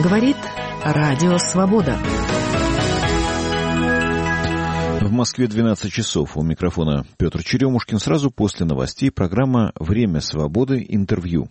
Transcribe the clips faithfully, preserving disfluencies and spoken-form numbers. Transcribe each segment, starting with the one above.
Говорит Радио Свобода. В Москве двенадцать часов. У микрофона Петр Черемушкин. Сразу после новостей программа «Время свободы. Интервью».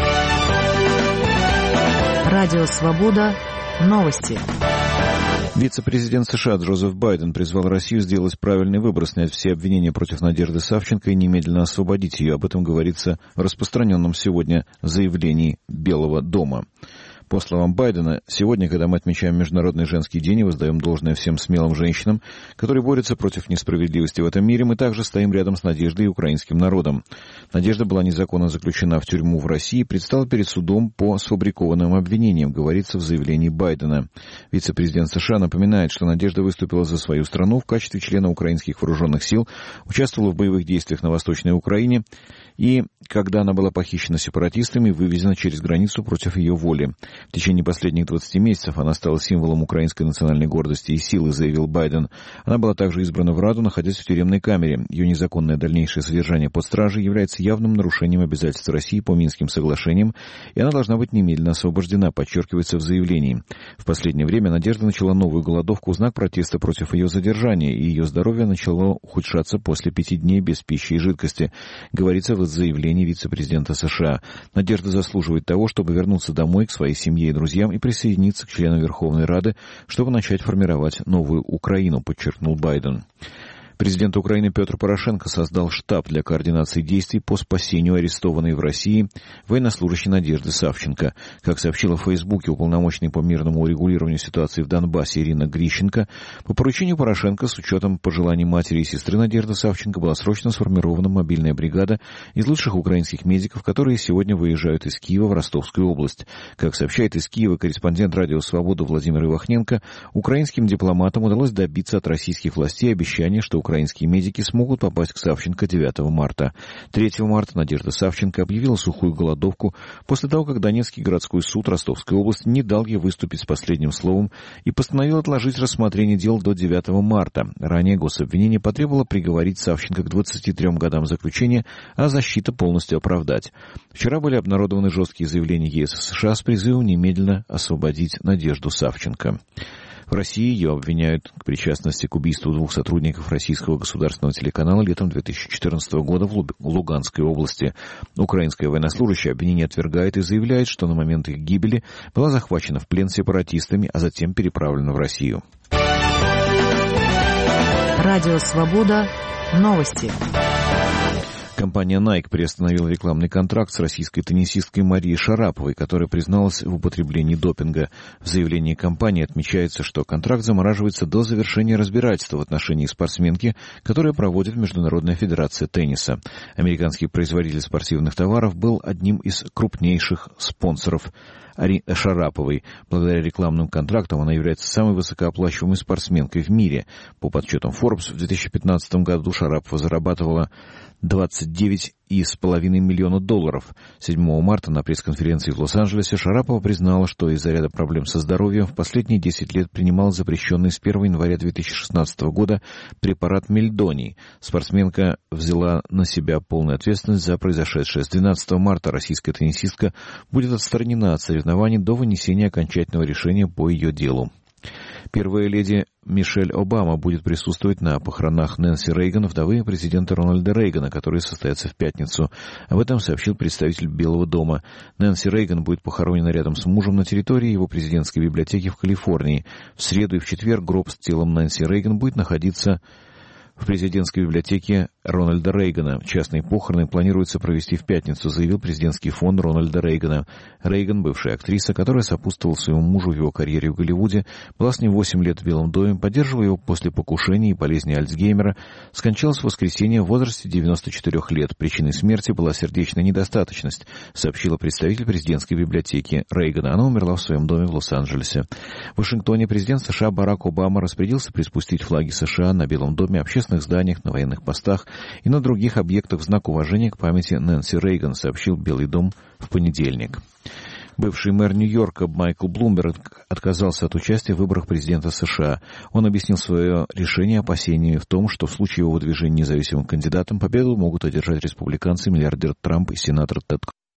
Радио Свобода. Новости. Вице-президент США Джозеф Байден призвал Россию сделать правильный выбор, снять все обвинения против Надежды Савченко и немедленно освободить ее. Об этом говорится в распространенном сегодня заявлении Белого дома. По словам Байдена, сегодня, когда мы отмечаем Международный женский день и воздаем должное всем смелым женщинам, которые борются против несправедливости в этом мире, мы также стоим рядом с Надеждой и украинским народом. Надежда была незаконно заключена в тюрьму в России и предстала перед судом по сфабрикованным обвинениям, говорится в заявлении Байдена. Вице-президент США напоминает, что Надежда выступила за свою страну в качестве члена украинских вооруженных сил, участвовала в боевых действиях на Восточной Украине и, когда она была похищена сепаратистами, вывезена через границу против ее воли. В течение последних двадцати месяцев она стала символом украинской национальной гордости и силы, заявил Байден. Она была также избрана в Раду, находясь в тюремной камере. Ее незаконное дальнейшее содержание под стражей является явным нарушением обязательств России по Минским соглашениям, и она должна быть немедленно освобождена, подчеркивается в заявлении. В последнее время Надежда начала новую голодовку в знак протеста против ее задержания, и ее здоровье начало ухудшаться после пяти дней без пищи и жидкости, говорится в заявлении вице-президента США. Надежда заслуживает того, чтобы вернуться домой к своей семье и друзьям и присоединиться к членам Верховной Рады, чтобы начать формировать новую Украину, подчеркнул Байден. Президент Украины Петр Порошенко создал штаб для координации действий по спасению арестованной в России военнослужащей Надежды Савченко. Как сообщила в Фейсбуке уполномоченный по мирному урегулированию ситуации в Донбассе Ирина Грищенко, по поручению Порошенко с учетом пожеланий матери и сестры Надежды Савченко была срочно сформирована мобильная бригада из лучших украинских медиков, которые сегодня выезжают из Киева в Ростовскую область. Как сообщает из Киева корреспондент Радио Свобода Владимир Ивахненко, украинским дипломатам удалось добиться от российских властей обещания, что украинские медики смогут попасть к Савченко девятого марта. третьего марта Надежда Савченко объявила сухую голодовку после того, как Донецкий городской суд Ростовской области не дал ей выступить с последним словом и постановил отложить рассмотрение дел до девятого марта. Ранее гособвинение потребовало приговорить Савченко к двадцати трем годам заключения, а защита полностью оправдать. Вчера были обнародованы жесткие заявления ЕС и США с призывом немедленно освободить Надежду Савченко. В России ее обвиняют в причастности к убийству двух сотрудников российского государственного телеканала летом две тысячи четырнадцатого года в Луганской области. Украинская военнослужащая обвинение отвергает и заявляет, что на момент их гибели была захвачена в плен сепаратистами, а затем переправлена в Россию. Радио Свобода. Новости. Компания Nike приостановила рекламный контракт с российской теннисисткой Марией Шараповой, которая призналась в употреблении допинга. В заявлении компании отмечается, что контракт замораживается до завершения разбирательства в отношении спортсменки, которое проводит Международная федерация тенниса. Американский производитель спортивных товаров был одним из крупнейших спонсоров Шараповой. Благодаря рекламным контрактам она является самой высокооплачиваемой спортсменкой в мире. По подсчетам Forbes, в две тысячи пятнадцатом году Шарапова зарабатывала двадцать девять и с половиной миллиона долларов. седьмого марта на пресс-конференции в Лос-Анджелесе Шарапова признала, что из-за ряда проблем со здоровьем в последние десять лет принимала запрещенный с первого января две тысячи шестнадцатого года препарат мельдоний. Спортсменка взяла на себя полную ответственность за произошедшее. С двенадцатого марта российская теннисистка будет отстранена от соревнований до вынесения окончательного решения по ее делу. Первая леди Мишель Обама будет присутствовать на похоронах Нэнси Рейган, вдовы президента Рональда Рейгана, которые состоятся в пятницу. Об этом сообщил представитель Белого дома. Нэнси Рейган будет похоронена рядом с мужем на территории его президентской библиотеки в Калифорнии. В среду и в четверг гроб с телом Нэнси Рейган будет находиться в президентской библиотеке Рональда Рейгана. Частные похороны планируется провести в пятницу, заявил президентский фонд Рональда Рейгана. Рейган, бывшая актриса, которая сопутствовала своему мужу в его карьере в Голливуде, была с ним восемь лет в Белом доме, поддерживала его после покушения и болезни Альцгеймера, скончалась в воскресенье в возрасте девяноста четырёх лет. Причиной смерти была сердечная недостаточность, сообщила представитель президентской библиотеки Рейгана. Она умерла в своем доме в Лос-Анджелесе. В Вашингтоне президент США Барак Обама распорядился приспустить флаги США на Белом доме, общественных зданиях, на военных постах и на других объектах в знак уважения к памяти Нэнси Рейган, сообщил Белый дом в понедельник. Бывший мэр Нью-Йорка Майкл Блумберг отказался от участия в выборах президента США. Он объяснил свое решение опасениями в том, что в случае его выдвижения независимым кандидатом победу могут одержать республиканцы, миллиардер Трамп и сенатор Тед